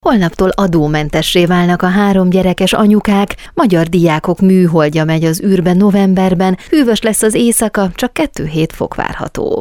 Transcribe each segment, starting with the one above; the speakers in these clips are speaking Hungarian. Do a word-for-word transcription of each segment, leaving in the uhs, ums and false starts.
Holnaptól adómentessé válnak a három gyerekes anyukák, magyar diákok műholdja megy az űrbe novemberben, hűvös lesz az éjszaka, csak kettő hét fok várható.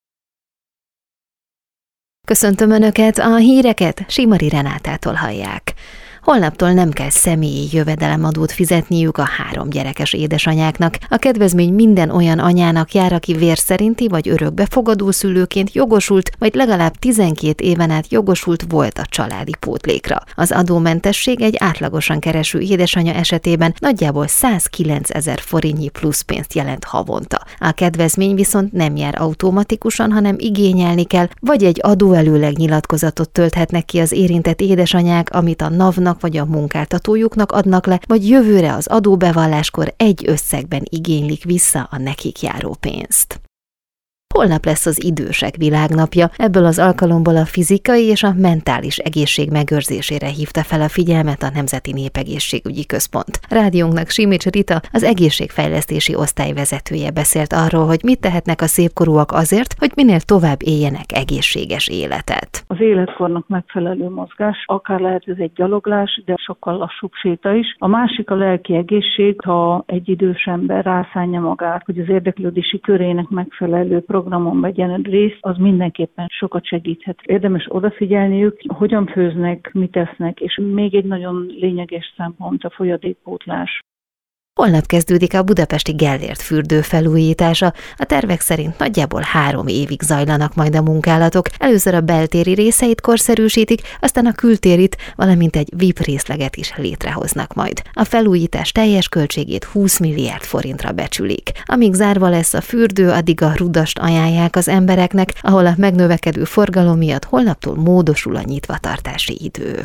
Köszöntöm Önöket, a híreket Simari Renátától hallják. Holnaptól nem kell személyi jövedelemadót fizetniük a három gyerekes édesanyáknak. A kedvezmény minden olyan anyának jár, aki vér szerinti vagy örökbefogadó szülőként jogosult, vagy legalább tizenkét éven át jogosult volt a családi pótlékra. Az adómentesség egy átlagosan kereső édesanya esetében nagyjából százkilencezer forintnyi pluszpénzt jelent havonta. A kedvezmény viszont nem jár automatikusan, hanem igényelni kell, vagy egy adóelőleg nyilatkozatot tölthetnek ki az érintett édesanyák, amit a NAV-nak vagy a munkáltatójuknak adnak le, vagy jövőre az adóbevalláskor egy összegben igénylik vissza a nekik járó pénzt. Holnap lesz az idősek világnapja, ebből az alkalomból a fizikai és a mentális egészség megőrzésére hívta fel a figyelmet a Nemzeti Népegészségügyi Központ. Rádiónknak Simics Rita, az egészségfejlesztési osztály vezetője beszélt arról, hogy mit tehetnek a szépkorúak azért, hogy minél tovább éljenek egészséges életet. Az életkornak megfelelő mozgás, akár lehet ez egy gyaloglás, de sokkal lassúbb séta is. A másik a lelki egészség, ha egy idős ember rászánja magát, hogy az érdeklődési körének megfelelő programon vegyen részt, az mindenképpen sokat segíthet. Érdemes odafigyelniük, hogyan főznek, mit esznek, és még egy nagyon lényeges szempont a folyadékpótlás. Holnap kezdődik a budapesti Gellért fürdő felújítása. A tervek szerint nagyjából három évig zajlanak majd a munkálatok. Először a beltéri részeit korszerűsítik, aztán a kültérit, valamint egy vé i pé részleget is létrehoznak majd. A felújítás teljes költségét húsz milliárd forintra becsülik. Amíg zárva lesz a fürdő, addig a rudast ajánlják az embereknek, ahol a megnövekedő forgalom miatt holnaptól módosul a nyitvatartási idő.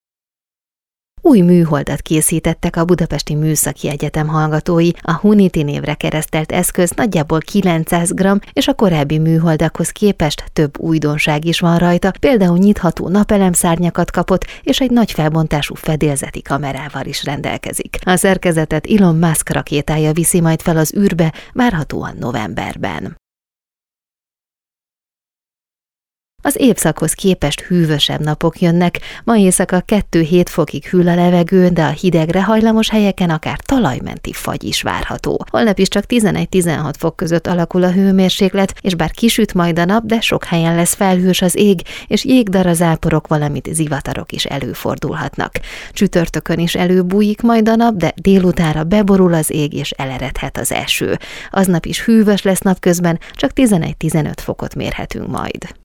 Új műholdat készítettek a Budapesti Műszaki Egyetem hallgatói. A Hunity névre keresztelt eszköz nagyjából kilencszáz gramm, és a korábbi műholdakhoz képest több újdonság is van rajta, például nyitható napelemszárnyakat kapott, és egy nagy felbontású fedélzeti kamerával is rendelkezik. A szerkezetet Elon Musk rakétája viszi majd fel az űrbe, várhatóan novemberben. Az évszakhoz képest hűvösebb napok jönnek, ma éjszaka kettő-hét fokig hűl a levegő, de a hidegre hajlamos helyeken akár talajmenti fagy is várható. Holnap is csak tizenegy-tizenhat fok között alakul a hőmérséklet, és bár kisüt majd a nap, de sok helyen lesz felhős az ég, és jégdarazáporok, valamint zivatarok is előfordulhatnak. Csütörtökön is előbújik majd a nap, de délutánra beborul az ég, és eleredhet az eső. Aznap is hűvös lesz napközben, csak tizenegy-tizenöt fokot mérhetünk majd.